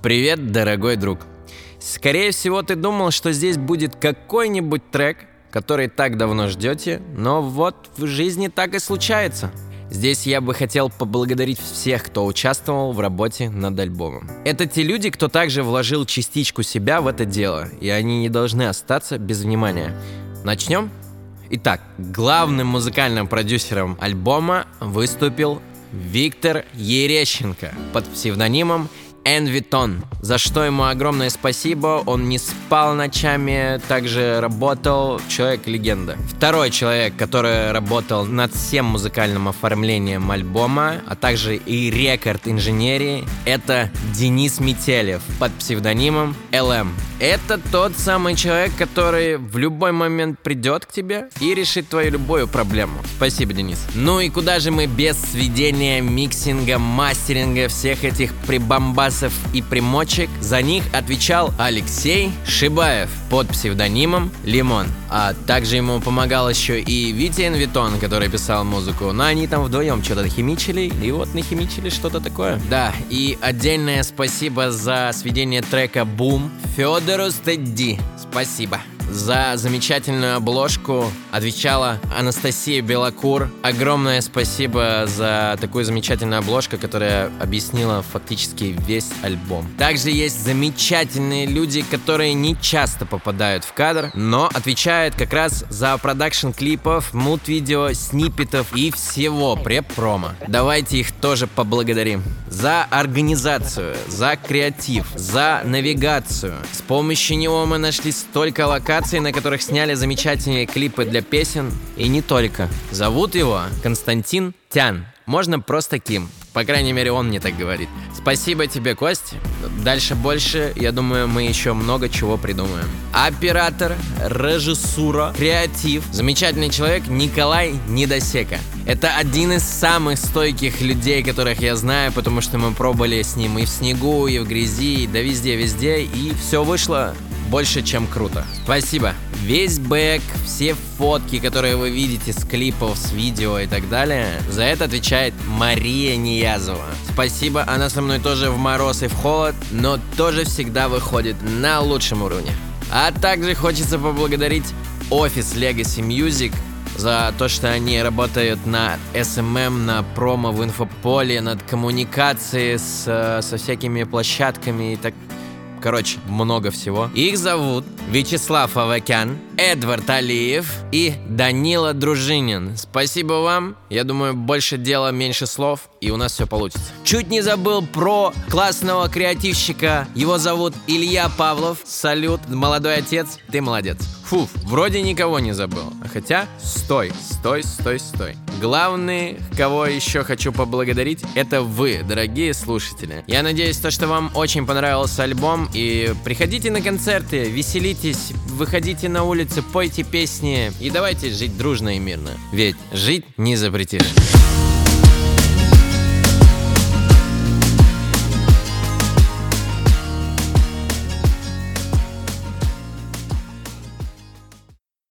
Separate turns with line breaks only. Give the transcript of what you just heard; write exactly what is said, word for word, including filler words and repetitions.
Привет, дорогой друг. Скорее всего, ты думал, что здесь будет какой-нибудь трек, который так давно ждете, но вот в жизни так и случается. Здесь я бы хотел поблагодарить всех, кто участвовал в работе над альбомом. Это те люди, кто также вложил частичку себя в это дело, и они не должны остаться без внимания. Начнем? Итак, главным музыкальным продюсером альбома выступил Виктор Ерещенко под псевдонимом Envyton, за что ему огромное спасибо. Он не спал ночами, также работал, человек-легенда. Второй человек, который работал над всем музыкальным оформлением альбома, а также и рекорд-инженерии, это Денис Метелев под псевдонимом эл эм. Это тот самый человек, который в любой момент придет к тебе и решит твою любую проблему. Спасибо, Денис. Ну и куда же мы без сведения, миксинга, мастеринга, всех этих прибамбасов и примочек? За них отвечал Алексей Шибаев под псевдонимом Лимон. А также ему помогал еще и Витя Envyton, который писал музыку. Но они там вдвоем что-то химичили, и вот нахимичили что-то такое. Да, и отдельное спасибо за сведение трека «Бум» Федору Стедди. Спасибо. За замечательную обложку отвечала Анастасия Белокур. Огромное спасибо за такую замечательную обложку, которая объяснила фактически весь альбом. Также есть замечательные люди, которые не часто попадают в кадр, но отвечают как раз за продакшн клипов, мульт-видео, сниппетов и всего преп-промо. Давайте их тоже поблагодарим. За организацию, за креатив, за навигацию. С помощью него мы нашли столько локаций, на которых сняли замечательные клипы для песен, и не только. Зовут его Константин Тян. Можно просто Ким. По крайней мере, он мне так говорит. Спасибо тебе, Кость. Дальше больше, я думаю, мы еще много чего придумаем. Оператор, режиссура, креатив. Замечательный человек Николай Недосека. Это один из самых стойких людей, которых я знаю, потому что мы пробовали с ним и в снегу, и в грязи, да везде-везде, и все вышло больше, чем круто. Спасибо. Весь бэк, все фотки, которые вы видите с клипов, с видео и так далее, за это отвечает Мария Ниязова. Спасибо, она со мной тоже в мороз и в холод, но тоже всегда выходит на лучшем уровне. А также хочется поблагодарить офис Legacy Music за то, что они работают на эс эм эм, на промо в инфополе, над коммуникацией с, со всякими площадками и так. Короче, много всего. Их зовут Вячеслав Авакян, Эдвард Алиев и Данила Дружинин. Спасибо вам. Я думаю, больше дела, меньше слов, и у нас все получится. Чуть не забыл про классного креативщика. Его зовут Илья Павлов. Салют, молодой отец, ты молодец. Фу, вроде никого не забыл. Хотя, стой, стой, стой, стой. Главный, кого еще хочу поблагодарить, это вы, дорогие слушатели. Я надеюсь, то, что вам очень понравился альбом. И приходите на концерты, веселитесь, выходите на улицы, пойте песни. И давайте жить дружно и мирно. Ведь жить не запретишь.